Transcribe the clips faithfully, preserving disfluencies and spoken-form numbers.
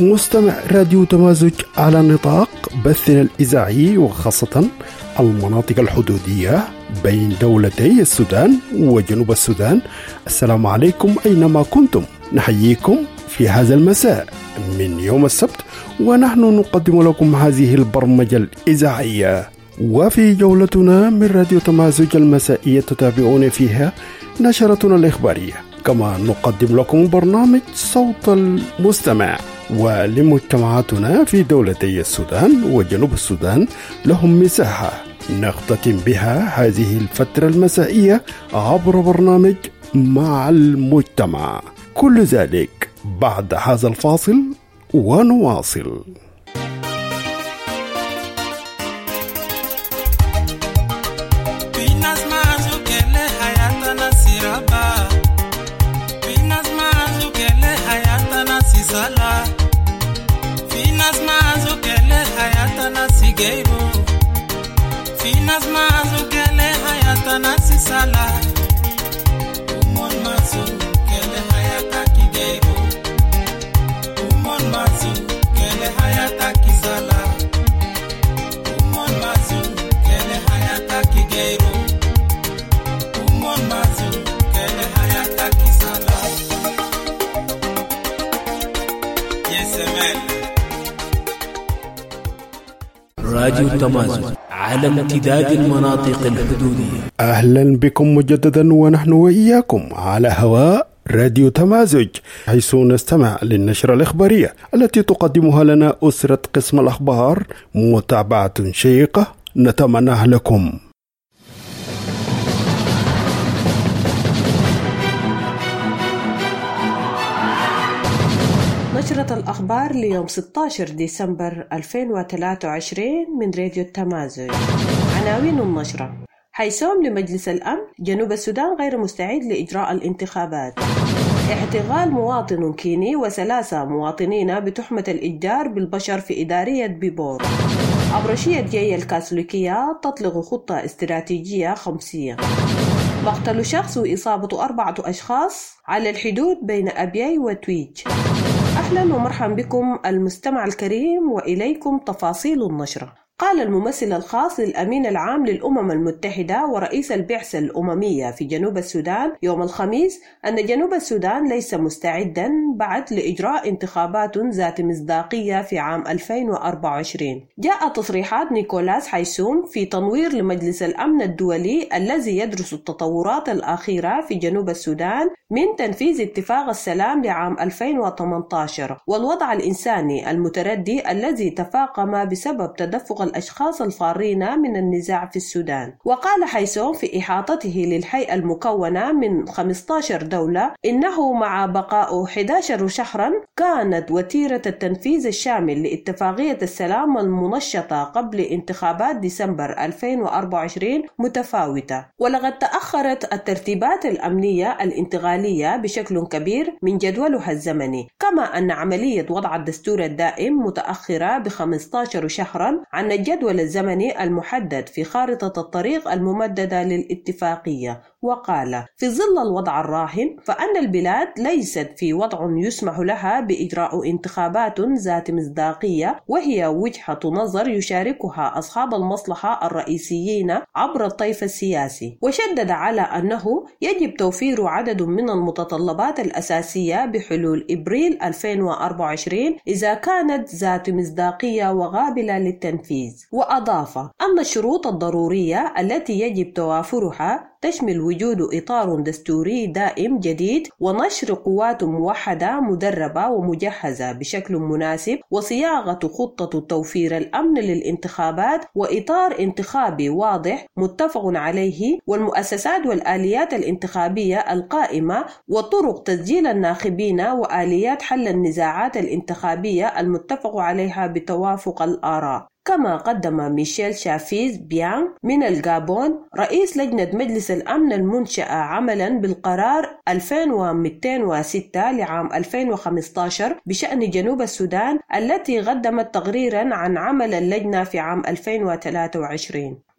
مستمع راديو تمازج على نطاق بثنا الإذاعي، وخاصة المناطق الحدودية بين دولتي السودان وجنوب السودان. السلام عليكم أينما كنتم، نحييكم في هذا المساء من يوم السبت، ونحن نقدم لكم هذه البرمجة الإذاعية. وفي جولتنا من راديو تمازج المسائية تتابعون فيها نشرتنا الإخبارية، كما نقدم لكم برنامج صوت المستمع، ولمجتمعاتنا في دولتي السودان وجنوب السودان لهم مساحة نختتم بها هذه الفترة المسائية عبر برنامج مع المجتمع. كل ذلك بعد هذا الفاصل ونواصل. Sala finas mazo kele hayata nasi geibo finas mazo kele hayata nasi sala umon mazo kele hayata ki geibo umon mazo kele hayata ki sala umon mazo kele hayata ki geibo umon mazo kele hayata ki sala. راديو تمازج على امتداد المناطق الحدودية. أهلا بكم مجددا، ونحن وإياكم على هواء راديو تمازج، حيث نستمع للنشرة الإخبارية التي تقدمها لنا أسرة قسم الأخبار. متابعة شيقة نتمناها لكم. نشرة الأخبار ليوم ستة عشر ديسمبر ألفين وثلاثة وعشرين من راديو التمازج. عناوين النشرة: حيثوم لمجلس الأمن، جنوب السودان غير مستعد لإجراء الانتخابات. اعتقال مواطن كيني وثلاثة مواطنين بتهمة الإتجار بالبشر في إدارية بيبور. أبرشية جاي الكاثوليكية تطلق خطة استراتيجية خمسية. مقتل شخص وإصابة أربعة أشخاص على الحدود بين أبياي وتويج. أهلا ومرحبا بكم المستمع الكريم، وإليكم تفاصيل النشرة. قال الممثل الخاص للأمين العام للأمم المتحدة ورئيس البعثة الأممية في جنوب السودان يوم الخميس أن جنوب السودان ليس مستعدا بعد لإجراء انتخابات ذات مصداقية في عام ألفين وأربعة وعشرين. جاء تصريحات نيكولاس حيسوم في تنوير لمجلس الأمن الدولي الذي يدرس التطورات الأخيرة في جنوب السودان من تنفيذ اتفاق السلام لعام ألفين وثمانية عشر والوضع الإنساني المتردي الذي تفاقم بسبب تدفق الأشخاص الفارين من النزاع في السودان. وقال حيسوم في إحاطته للهيئة المكونة من خمسة عشر دولة إنه مع بقاء أحد عشر شهرا كانت وتيرة التنفيذ الشامل لاتفاقية السلام المنشطة قبل انتخابات ديسمبر ألفين وأربعة وعشرين متفاوتة، ولقد تأخرت الترتيبات الأمنية الانتقالية بشكل كبير من جدولها الزمني، كما أن عملية وضع الدستور الدائم متأخرة ب خمسة عشر شهرا عن الجدول الزمني المحدد في خارطة الطريق الممددة للاتفاقية. وقال: في ظل الوضع الراهن فأن البلاد ليست في وضع يسمح لها بإجراء انتخابات ذات مصداقية، وهي وجهة نظر يشاركها أصحاب المصلحة الرئيسيين عبر الطيف السياسي. وشدد على أنه يجب توفير عدد من المتطلبات الأساسية بحلول إبريل ألفين وأربعة وعشرين إذا كانت ذات مصداقية وقابلة للتنفيذ. وأضاف أن الشروط الضرورية التي يجب توافرها تشمل وجود إطار دستوري دائم جديد ونشر قوات موحدة مدربة ومجهزة بشكل مناسب، وصياغة خطة توفير الأمن للانتخابات، وإطار انتخابي واضح متفق عليه، والمؤسسات والآليات الانتخابية القائمة، وطرق تسجيل الناخبين، وآليات حل النزاعات الانتخابية المتفق عليها بتوافق الآراء. كما قدم ميشيل شافيز بيان من الغابون رئيس لجنة مجلس الأمن المنشأة عملا بالقرار ألفين ومئتين وستة لعام ألفين وخمسة عشر بشأن جنوب السودان، التي قدمت تقريرا عن عمل اللجنة في عام ألفين وثلاثة وعشرين.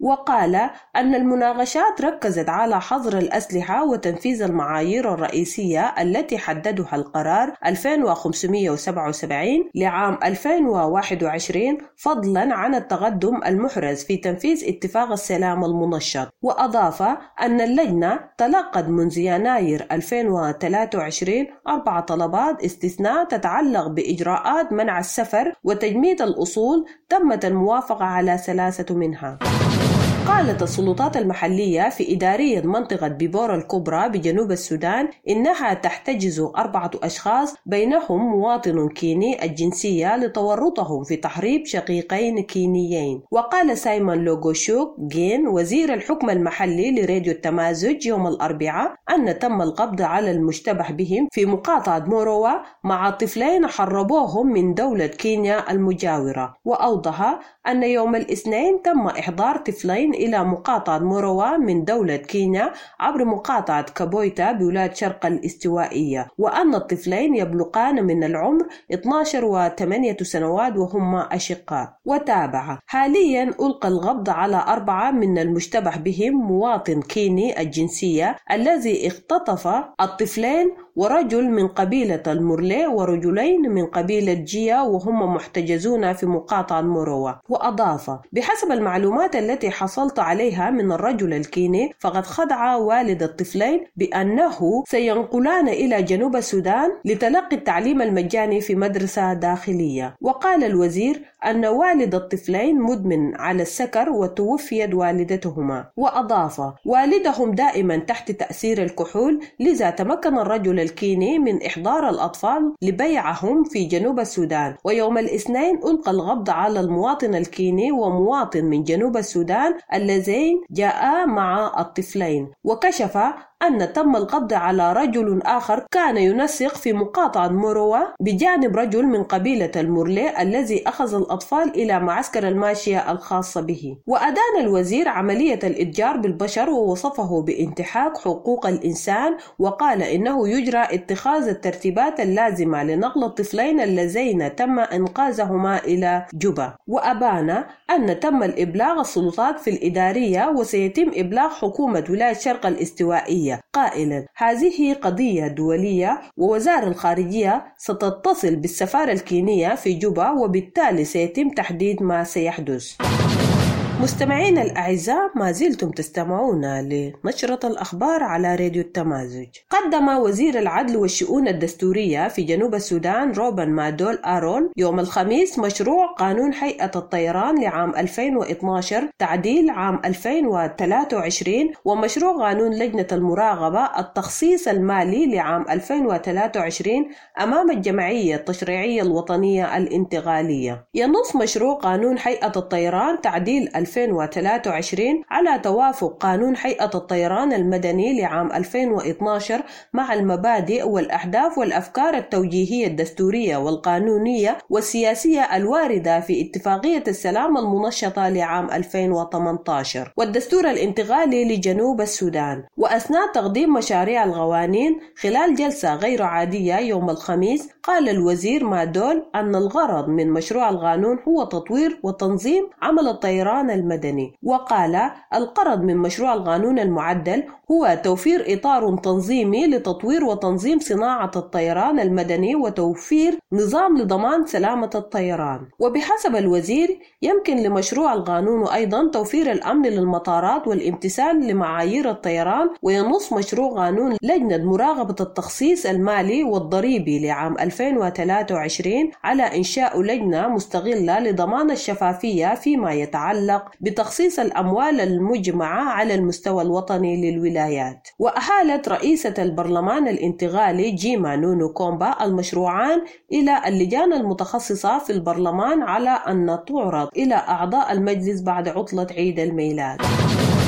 وقال أن المناقشات ركزت على حظر الأسلحة وتنفيذ المعايير الرئيسية التي حددها القرار ألفين وخمسمائة وسبعة وسبعين لعام ألفين وواحد وعشرين، فضلا عن التقدم المحرز في تنفيذ اتفاق السلام المنشط. وأضاف أن اللجنة تلقت منذ يناير ألفين وثلاثة وعشرين أربع طلبات استثناء تتعلق بإجراءات منع السفر وتجميد الأصول، تمت الموافقة على ثلاثة منها. قالت السلطات المحلية في إدارية منطقة بيبورا الكبرى بجنوب السودان إنها تحتجز أربعة أشخاص بينهم مواطن كيني الجنسية لتورطهم في تحريب شقيقين كينيين. وقال سايمون لوغوشوك جين وزير الحكم المحلي لراديو التمازج يوم الأربعاء أن تم القبض على المشتبه بهم في مقاطعة موروا مع طفلين حربوهم من دولة كينيا المجاورة. وأوضح أن يوم الاثنين تم إحضار طفلين إلى مقاطعة موروا من دولة كينيا عبر مقاطعة كابويتا بولاية شرق الاستوائية، وأن الطفلين يبلغان من العمر اثنتي عشرة وثمانية سنوات وهما أشقاء. وتابع حاليا ألقى القبض على أربعة من المشتبه بهم مواطن كيني الجنسية الذي اختطف الطفلين ورجل من قبيلة المورلي ورجلين من قبيلة جيا وهم محتجزون في مقاطعة موروا. وأضاف بحسب المعلومات التي حصلت عليها من الرجل الكيني فقد خدع والد الطفلين بأنه سينقلان إلى جنوب السودان لتلقي التعليم المجاني في مدرسة داخلية. وقال الوزير أن والد الطفلين مدمن على السكر وتوفيت والدتهما. وأضاف والدهم دائما تحت تأثير الكحول، لذا تمكن الرجل الكيني من إحضار الأطفال لبيعهم في جنوب السودان. ويوم الاثنين ألقى القبض على المواطن الكيني ومواطن من جنوب السودان اللذين جاءا مع الطفلين. وكشف أن تم القبض على رجل آخر كان ينسق في مقاطعة موروا بجانب رجل من قبيلة المورلي الذي أخذ الأطفال إلى معسكر الماشية الخاصة به. وأدان الوزير عملية الإتجار بالبشر ووصفه بانتهاك حقوق الإنسان، وقال إنه يجرى اتخاذ الترتيبات اللازمة لنقل الطفلين اللذين تم إنقاذهما إلى جوبا. وأبان أن تم الإبلاغ السلطات في الإدارية وسيتم إبلاغ حكومة ولاية شرق الاستوائية، قائلا هذه قضية دولية ووزارة الخارجية ستتصل بالسفارة الكينية في جوبا وبالتالي سيتم تحديد ما سيحدث. مستمعين الأعزاء، ما زلتم تستمعون لنشرة الأخبار على راديو التمازج. قدم وزير العدل والشؤون الدستورية في جنوب السودان روبن مادول آرون يوم الخميس مشروع قانون هيئة الطيران لعام ألفين واثني عشر تعديل عام ألفين وثلاثة وعشرين، ومشروع قانون لجنة المراقبة التخصيص المالي لعام ألفين وثلاثة وعشرين أمام الجمعية التشريعية الوطنية الانتقالية. ينص مشروع قانون هيئة الطيران تعديل ألفين وثلاثة وعشرين على توافق قانون هيئة الطيران المدني لعام ألفين واثني عشر مع المبادئ والأهداف والأفكار التوجيهية الدستورية والقانونية والسياسية الواردة في اتفاقية السلام المنشطة لعام ألفين وثمانية عشر والدستور الانتقالي لجنوب السودان. وأثناء تقديم مشاريع القوانين خلال جلسة غير عادية يوم الخميس، قال الوزير مادول أن الغرض من مشروع القانون هو تطوير وتنظيم عمل الطيران المدني. وقال الغرض من مشروع القانون المعدل هو توفير إطار تنظيمي لتطوير وتنظيم صناعة الطيران المدني وتوفير نظام لضمان سلامة الطيران. وبحسب الوزير يمكن لمشروع القانون أيضا توفير الأمن للمطارات والامتثال لمعايير الطيران. وينص مشروع قانون لجنة مراقبة التخصيص المالي والضريبي لعام ألفين وثلاثة وعشرين على إنشاء لجنة مستقلة لضمان الشفافية فيما يتعلق بتخصيص الأموال المجمعة على المستوى الوطني للولايات. وأحالت رئيسة البرلمان الانتقالي جيما نونو كومبا المشروعان إلى اللجان المتخصصة في البرلمان على أن تعرض إلى أعضاء المجلس بعد عطلة عيد الميلاد.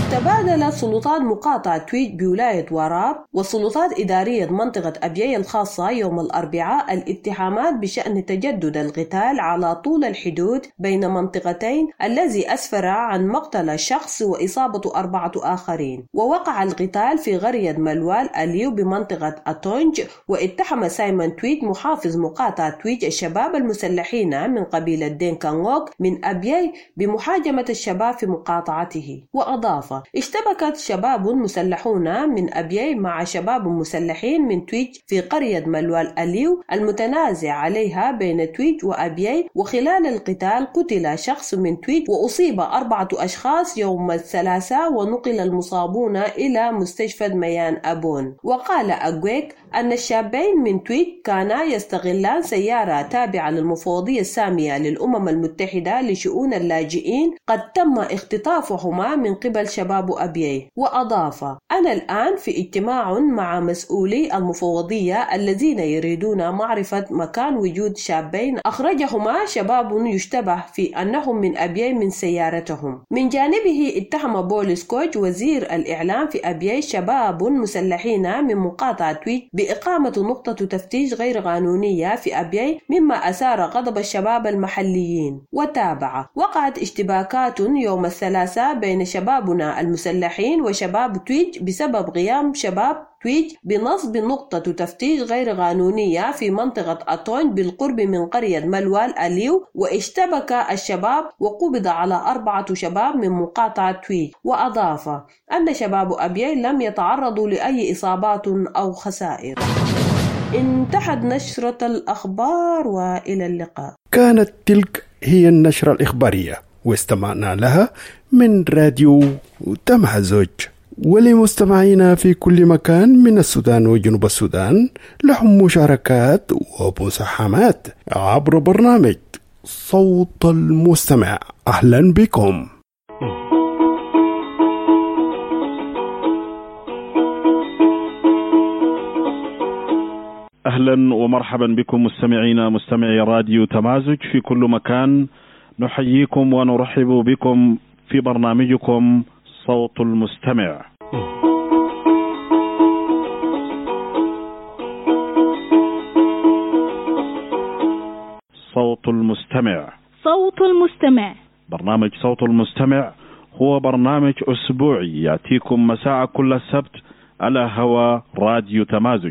تبادلت سلطات مقاطعة تويت بولاية وراب وسلطات إدارية منطقة أبيي الخاصة يوم الأربعاء الاتهامات بشأن تجدد القتال على طول الحدود بين منطقتين الذي أسفر عن مقتل شخص وإصابة أربعة آخرين. ووقع القتال في قرية ملوال أليو بمنطقة أتونج، واتهم سايمون تويت محافظ مقاطعة تويت الشباب المسلحين من قبيلة دينكانغوك من أبيي بمحاجمة الشباب في مقاطعته. وأضاف: اشتبكت شباب مسلحون من أبيي مع شباب مسلحين من تويت في قرية ملوال أليو المتنازع عليها بين تويت وأبيي، وخلال القتال قتل شخص من تويت وأصيب أربعة أشخاص يوم الثلاثاء، ونقل المصابون إلى مستشفى ميان أبون. وقال أغويك أن الشابين من تويت كانا يستغلان سيارة تابعة للمفوضية السامية للأمم المتحدة لشؤون اللاجئين قد تم اختطافهما من قبل شباب أبيي. وأضاف: أنا الآن في اجتماع مع مسؤولي المفوضية الذين يريدون معرفة مكان وجود شابين أخرجهما شباب يشتبه في أنهم من أبيي من سيارتهم. من جانبه اتهم بوليس كوج وزير الإعلام في أبيي شباب مسلحين من مقاطعة تويت بإقامة نقطة تفتيش غير قانونية في أبيي، مما أثار غضب الشباب المحليين. وتابع: وقعت اشتباكات يوم الثلاثاء بين شبابنا المسلحين وشباب تويت بسبب قيام شباب تويت بنصب نقطة تفتيش غير قانونية في منطقة أتون بالقرب من قرية ملوال أليو، واشتبك الشباب وقبض على أربعة شباب من مقاطعة تويت. وأضاف أن شباب أبيي لم يتعرضوا لأي إصابات أو خسائر. انتهت نشرة الأخبار، وإلى اللقاء. كانت تلك هي النشرة الإخبارية واستمعنا لها من راديو تمازج. ولمستمعينا في كل مكان من السودان وجنوب السودان لهم مشاركات ومساهمات عبر برنامج صوت المستمع. أهلا بكم. أهلا ومرحبا بكم مستمعينا مستمعي راديو تمازج في كل مكان. نحييكم ونرحب بكم في برنامجكم صوت المستمع. صوت المستمع صوت المستمع برنامج صوت المستمع هو برنامج أسبوعي يأتيكم مساء كل سبت على هوا راديو تمازج.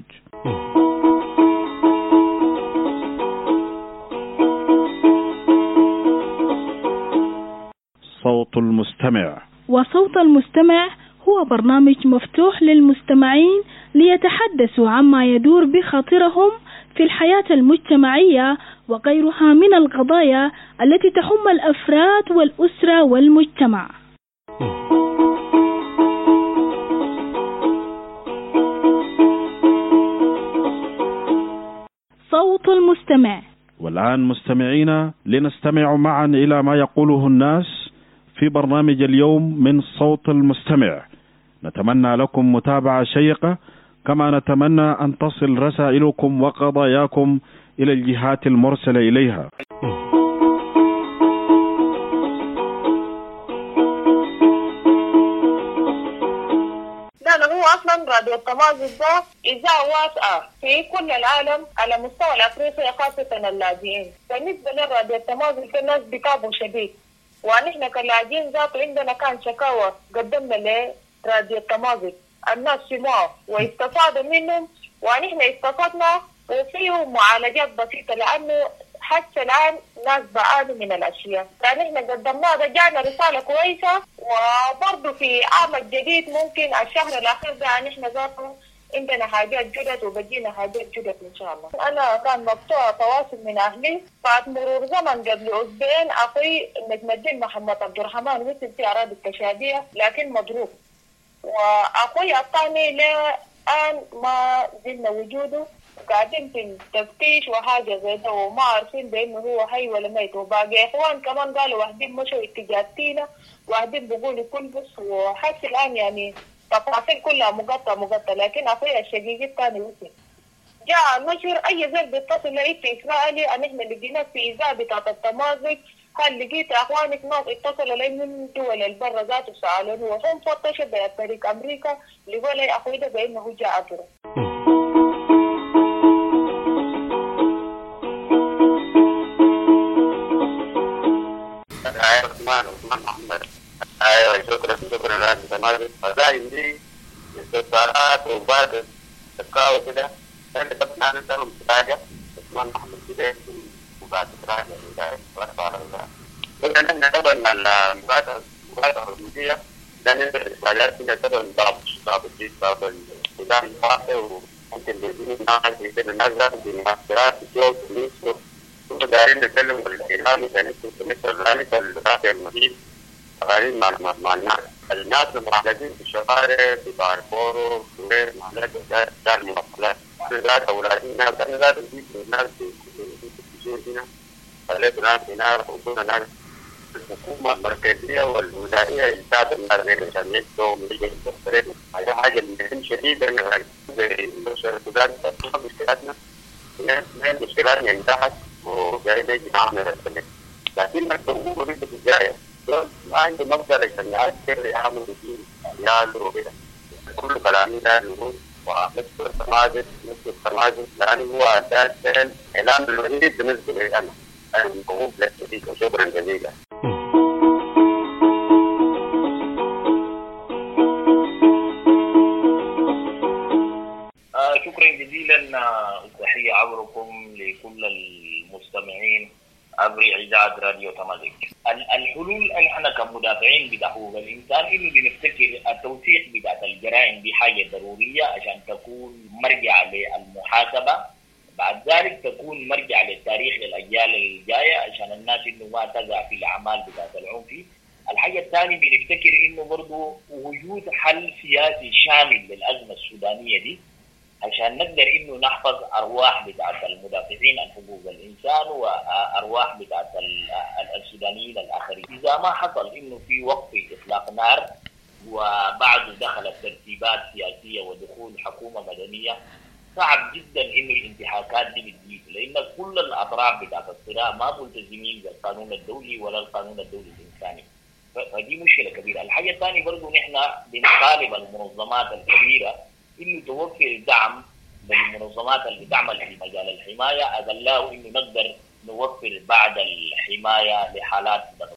صوت المستمع وصوت المستمع هو برنامج مفتوح للمستمعين ليتحدثوا عما يدور بخاطرهم في الحياة المجتمعية وغيرها من القضايا التي تهم الأفراد والأسرة والمجتمع. صوت المستمع. والآن مستمعينا لنستمع معا إلى ما يقوله الناس في برنامج اليوم من صوت المستمع. نتمنى لكم متابعة شيقة، كما نتمنى أن تصل رسائلكم وقضاياكم إلى الجهات المرسلة إليها. هو أصلا راديو التمازج ده إذاعة واسعة في كل العالم على مستوى الأفريقي خاصة اللاجئين. بالنسبة للراديو التمازج في الناس بتابعوا شديد، ونحن كلاجئين ذاته عندنا كان شكاوى قدمنا لراديو التمازج، الناس سمعوا واستفادوا منهم ونحن استفدنا، وفيه معالجات بسيطة لأنه حتى الآن ناس بعانوا من الأشياء. فنحن قدمناها ده جانا رسالة كويسة، وبرضه في عام الجديد ممكن الشهر الأخير ده نحن ذاته عندنا حاجات جدد وبجينا حاجات جدد إن شاء الله. أنا كان مقطوع تواصل من أهلي بعد مرور زمن قبل أسبوعين، أخي نجم الدين محمد عبد الرحمن وصل في أراضي التشادية لكن مضروب، وأخوي الثاني لآن ما زلنا وجوده، قاعدين في التفتيش وحاجة زي ده وما عارفين بأنه هو حي ولا ميت. وباقي إخوان كمان قالوا واحدين مشوا اتجاهتينا، واحدين بيقولوا كلبس، وحتى الآن يعني تفاصيل كلها مقطع مقطع. لكن أخوي الشقيق الثاني وصل جاء نشر أي زول بيتصل لقيت في إسرائيلي أن إحنا لقينا في إذاعة بتاعة التمازج هل لقيت اخوانك ناس اتصلوا لي من دول البر ذات سالوا وهم فتشوا بطريق امريكا لقوا لي اخوي ده بانه جاء اجره. ايوه عثمان عثمان محمد. ايوه شكرا شكرا لك تمام. فلا يمدي استفسارات وبعد تقاوى كده انت طبعا انت لهم حاجه عثمان محمد كده وبعد تراجع وبعد على الله. لكن احنا طبعا المبادره المبادره الرئيسيه ده نقدر الاسرائيليات كده طبعا ضرب ضرب الجيش ضرب السودان الواقع وممكن بيجي الناس بيجي الناس ذات بمؤثرات الجو والنيس كنا دايرين نتكلم بالإعلام عشان نكتب ذلك الرافع المهيب غالين مع مع الناس الناس المعالجين في الشوارع في دارفور في معالجة دار المواصلات ذات أولادين ناس ذات الناس في في هنا خليت ناس هنا وكنا ناس الحكومة المركزية والوزارية يساعدوا الناس عشان يكتبوا ويجوا هذا حاجة مهم شديد إن زي السودان مشكلاتنا من مشكلاتنا انتهت وجاي نجي نعمل السنة لكن الأمور اللي بتجاية ما عنده مقدرة عشان يعرف يعمل فيه عيال وكده كل كلامي ده نقول ونفس التماجد نفس التماجد لأنه هو أساس الإعلام الوحيد بالنسبة لي أنا أنا مقوم لك وشكرا جزيلا. شكرا جزيلا وتحية عبركم لكل المستمعين عبر إذاعة راديو تمازيغ. الحلول أن احنا كمدافعين بحقوق الإنسان إنه بنفتكر التوثيق بتاعت الجرائم دي حاجة ضرورية عشان تكون مرجع للمحاسبة، بعد ذلك تكون مرجع للتاريخ للأجيال الجاية عشان الناس إنه ما تقع في الأعمال بتاعت العنف. الحاجة الثانية بنفتكر إنه برضو وجود حل سياسي شامل للأزمة السودانية دي عشان نقدر إنه نحفظ أرواح بتاعت المدافعين عن حقوق الإنسان وأرواح بتاعت السودانيين الآخرين. إذا ما حصل إنه في وقف إطلاق نار وبعد دخلت ترتيبات سياسية ودخول حكومة مدنية صعب جدا إنه الانتهاكات دي بتزيد، لأن كل الأطراف بتاعت الصراع ما ملتزمين بالقانون الدولي ولا القانون الدولي الإنساني، فدي مشكلة كبيرة. الحاجة الثانية برضو نحن بنطالب المنظمات الكبيرة إنه توفر دعم للمنظمات اللي تعمل في مجال الحماية، أقلاه إنه نقدر نوفر بعد الحماية لحالات ضغط.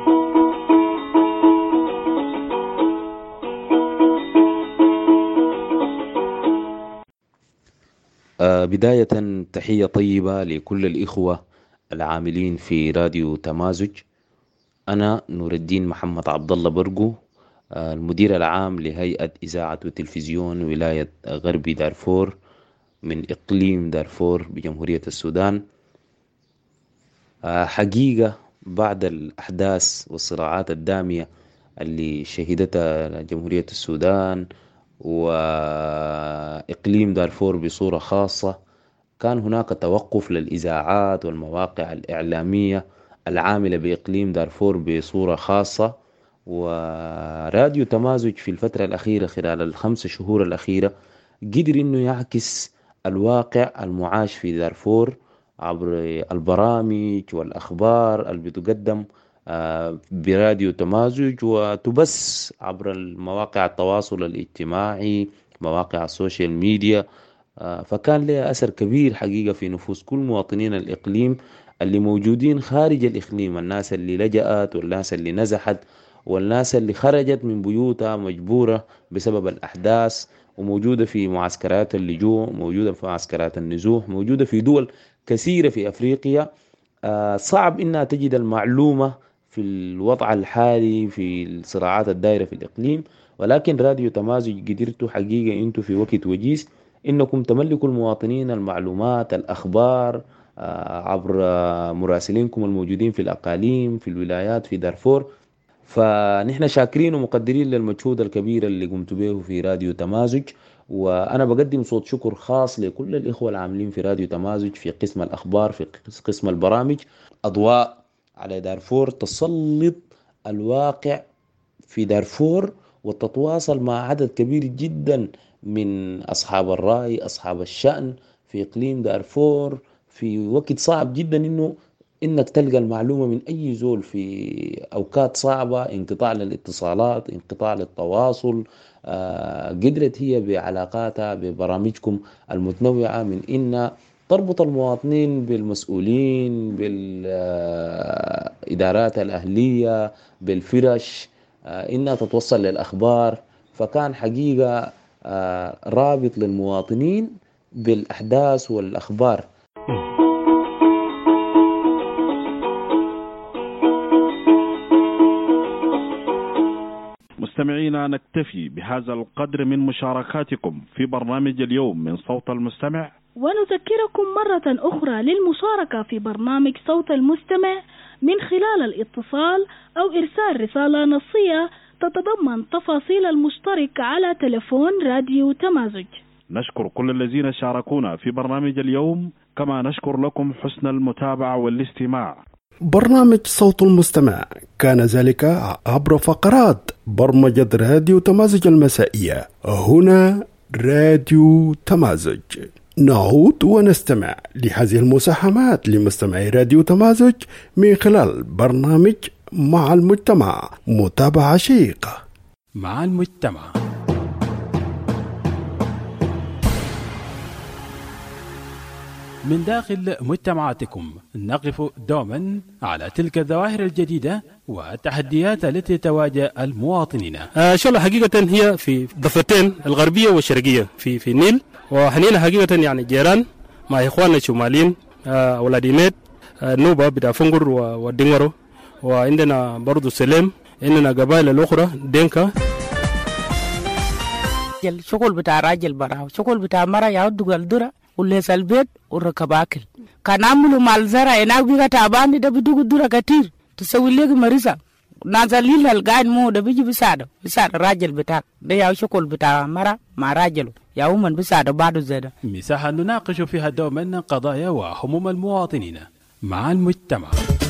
آه بداية تحية طيبة لكل الإخوة العاملين في راديو تمازج. أنا نور الدين محمد عبد الله برقو، المدير العام لهيئة إذاعة وتلفزيون ولاية غربي دارفور من إقليم دارفور بجمهورية السودان. حقيقة بعد الأحداث والصراعات الدامية اللي شهدتها جمهورية السودان وإقليم دارفور بصورة خاصة، كان هناك توقف للإذاعات والمواقع الإعلامية العاملة بإقليم دارفور بصورة خاصة. وراديو تمازج في الفترة الأخيرة خلال الخمس شهور الأخيرة قدر إنه يعكس الواقع المعاش في دارفور عبر البرامج والأخبار اللي بتقدم براديو تمازج وتبث عبر المواقع التواصل الاجتماعي مواقع السوشيال ميديا. فكان له أثر كبير حقيقة في نفوس كل مواطنين الإقليم اللي موجودين خارج الإقليم، الناس اللي لجأت والناس اللي نزحت والناس اللي خرجت من بيوتها مجبورة بسبب الأحداث وموجودة في معسكرات اللجوء، موجودة في معسكرات النزوح، موجودة في دول كثيرة في أفريقيا. صعب إنها تجد المعلومة في الوضع الحالي في الصراعات الدائرة في الإقليم، ولكن راديو تمازج قدرتوا حقيقة أنتوا في وقت وجيز إنكم تملكوا المواطنين المعلومات الأخبار عبر مراسلينكم الموجودين في الأقاليم في الولايات في دارفور. فنحن شاكرين ومقدرين للمجهود الكبير اللي قمتوا به في راديو تمازج، وأنا بقدم صوت شكر خاص لكل الإخوة العاملين في راديو تمازج في قسم الأخبار في قسم البرامج أضواء على دارفور، تسلط الواقع في دارفور وتتواصل مع عدد كبير جدا من أصحاب الرأي أصحاب الشأن في إقليم دارفور في وقت صعب جدا إنه إنك تلقى المعلومة من أي زول في أوقات صعبة، انقطاع للاتصالات، انقطاع للتواصل. آه، قدرت هي بعلاقاتها ببرامجكم المتنوعة من إن تربط المواطنين بالمسؤولين، بالإدارات الأهلية، بالفرش، آه، إنها تتوصل للأخبار. فكان حقيقة آه، رابط للمواطنين بالأحداث والأخبار. مستمعينا، نكتفي بهذا القدر من مشاركاتكم في برنامج اليوم من صوت المستمع، ونذكركم مرة أخرى للمشاركة في برنامج صوت المستمع من خلال الاتصال أو إرسال رسالة نصية تتضمن تفاصيل المشترك على تلفون راديو تمازج. نشكر كل الذين شاركونا في برنامج اليوم، كما نشكر لكم حسن المتابعة والاستماع. برنامج صوت المستمع كان ذلك عبر فقرات برمجة راديو تمازج المسائية، هنا راديو تمازج. نعود ونستمع لهذه المساهمات لمستمعي راديو تمازج من خلال برنامج مع المجتمع، متابعة شيقة مع المجتمع. من داخل مجتمعاتكم نقف دوما على تلك الظواهر الجديدة والتحديات التي تواجه المواطنين. آه شو حقيقة هي في ضفتين الغربية والشرقية في في النيل، وحنينا حقيقة يعني جيران مع إخواننا الشماليين، آه ولاديميت، آه نوبة بتاع فنجر والدنغرو، وعندنا برضو سليم، عندنا قبائل الأخرى دينكا. الشغل بتاع راجل براو، شغل بتاع مرة يعود الدرة وليس البيت وركب أكل. كان عملوا مال زرع هناك بيجا تعبان، ده بدو الدرة كتير تسوي لك مريضة نازلين القاعد مو ده بيجي بيساعد بيساعد الراجل بتاعك ده، يا شغل بتاع مرة مع راجله يا ومن بيساعد بعده زيادة. مساحة نناقش فيها دوما قضايا وهموم المواطنين مع المجتمع.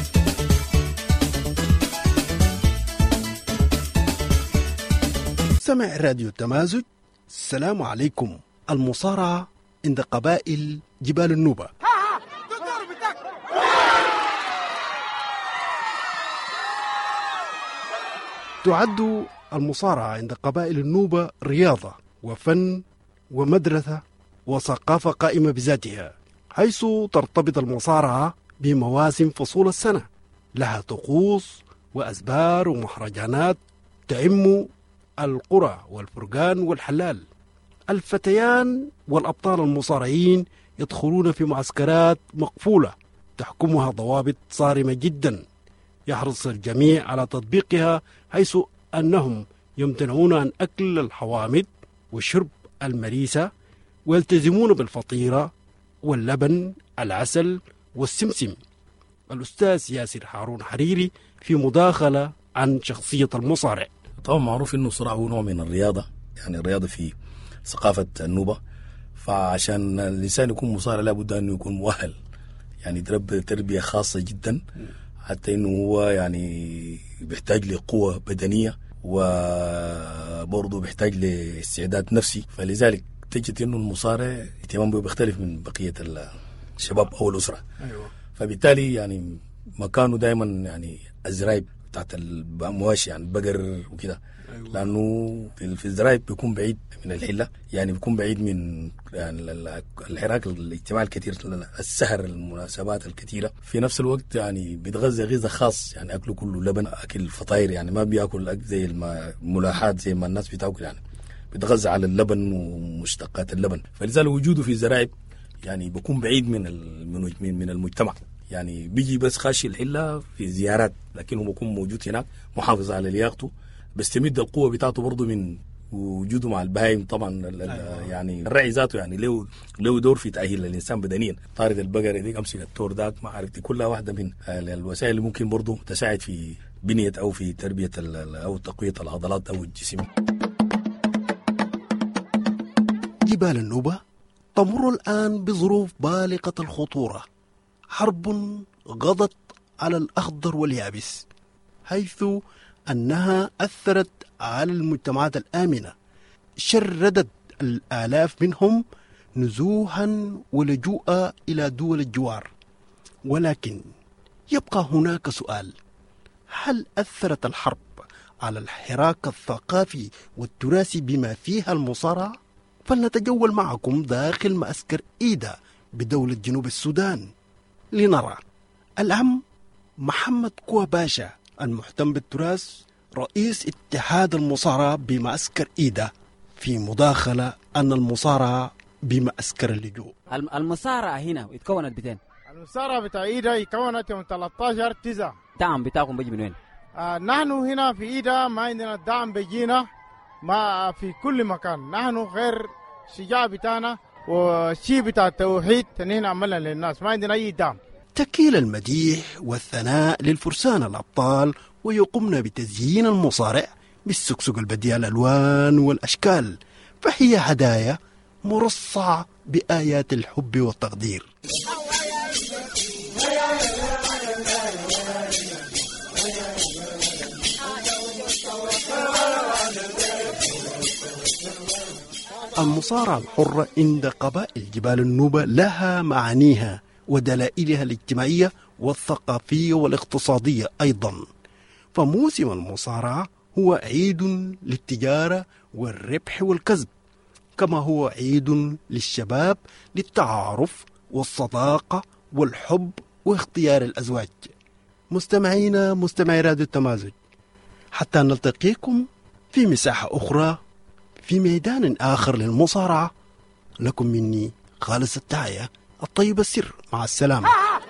سمع راديو تمازج. السلام عليكم. المصارعة عند قبائل جبال النوبة. تعد المصارعة عند قبائل النوبة رياضة وفن ومدرسة وثقافة قائمة بذاتها، حيث ترتبط المصارعة بمواسم فصول السنة، لها طقوس وأسبار ومهرجانات تعم القرى والفرقان والحلال. الفتيان والأبطال المصارعين يدخلون في معسكرات مقفولة تحكمها ضوابط صارمة جدا، يحرص الجميع على تطبيقها، حيث أنهم يمتنعون عن أكل الحوامض وشرب المريسة، ويلتزمون بالفطيرة واللبن، العسل والسمسم. الأستاذ ياسر هارون حريري في مداخلة عن شخصية المصارع. طبعا معروف أنه الصراع هو نوع من الرياضة، يعني الرياضة في ثقافة النوبة، فعشان الإنسان يكون مصارع لابد أنه يكون مؤهل، يعني تربي تربية خاصة جدا، حتى أنه هو يعني بيحتاج لقوة بدنية وبرضه بيحتاج لاستعداد نفسي. فلذلك تجد أنه المصارع اهتمامه بيختلف من بقية الشباب أو الأسرة. أيوة. فبالتالي يعني مكانه دائما يعني الزرايب بتاعت المواشي، يعني البقر وكده. أيوة. لأنه في الزرايب بيكون بعيد من الحلة، يعني بيكون بعيد من يعني الحراك الاجتماعي الكثير، السهر، المناسبات الكثيرة. في نفس الوقت يعني بيتغذى غذاء خاص، يعني أكله كله لبن، أكل فطاير، يعني ما بيأكل أكل زي الملاحات زي ما الناس بتاكل، يعني بيتغذى على اللبن ومشتقات اللبن. فلذلك وجوده في الزرايب يعني بيكون بعيد من من المجتمع، يعني بيجي بس خاشي الحلة في زيارات، لكنه بيكون موجود هناك محافظ على لياقته، بيستمد القوة بتاعته برضه من وجوده مع البهايم. طبعا أيوة. يعني الرعي ذاته يعني له له دور في تأهيل الإنسان بدنيا. طارد البقرة دي أمسك التور ذاك، ما عرفتي كلها واحدة من الوسائل اللي ممكن برضه تساعد في بنية أو في تربية أو تقوية العضلات أو الجسم. جبال النوبة تمر الآن بظروف بالغة الخطورة، حرب غضت على الأخضر واليابس، حيث أنها أثرت على المجتمعات الآمنة، شردت الآلاف منهم نزوحا ولجوءا إلى دول الجوار. ولكن يبقى هناك سؤال: هل أثرت الحرب على الحراك الثقافي والتراثي بما فيها المصارعة؟ فلنتجول معكم داخل معسكر إيدا بدولة جنوب السودان لنرى. العم محمد كوا باشا المهتم بالتراث رئيس اتحاد المصارعة بمعسكر إيدا في مداخلة أن المصارعة بمعسكر اللجوء. المصارعة هنا اتكونت بتين؟ المصارعة بتاع إيدا اتكونت يوم ثلاثة عشر تسعة. الدعم بتاعكم بيجي من وين؟ آه نحن هنا في إيدا ما عندنا الدعم بيجينا ما في كل مكان. نحن غير شجاع بتاعنا وشي بتاع التوحيد تنين عملنا للناس، ما عندنا أي دعم. تكيل المديح والثناء للفرسان الأبطال ويقومن بتزيين المصارع بالسكسك البديع الألوان والأشكال، فهي هدايا مرصعة بآيات الحب والتقدير. المصارعة الحرة عند قبائل جبال النوبة لها معانيها ودلائلها الاجتماعية والثقافية والاقتصادية أيضا. فموسم المصارعة هو عيد للتجارة والربح والكسب، كما هو عيد للشباب للتعارف والصداقة والحب واختيار الأزواج. مستمعينا مستمعي راديو التمازج، حتى نلتقيكم في مساحة أخرى في ميدان آخر للمصارعة، لكم مني خالص التحية الطيب السر. مع السلامة.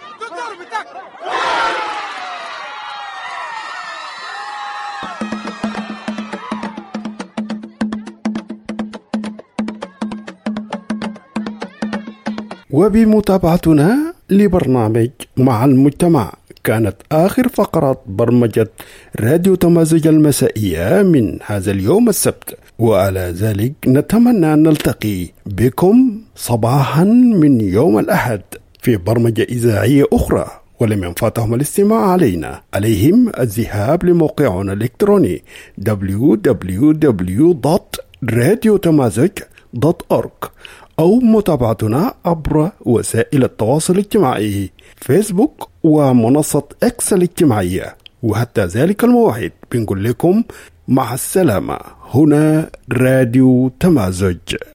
وبمتابعتنا لبرنامج مع المجتمع كانت آخر فقرات برمجة راديو تمازج المسائية من هذا اليوم السبت، وعلى ذلك نتمنى أن نلتقي بكم صباحا من يوم الأحد في برمجة إذاعية أخرى. ولمن فاتهم الاستماع علينا عليهم الذهاب لموقعنا الإلكتروني دبليو دبليو دبليو دوت راديو تمازج دوت أورج أو متابعتنا عبر وسائل التواصل الاجتماعي فيسبوك ومنصة إكس الاجتماعية. وحتى ذلك الموعد بنقول لكم مع السلامة. هنا راديو تمازج.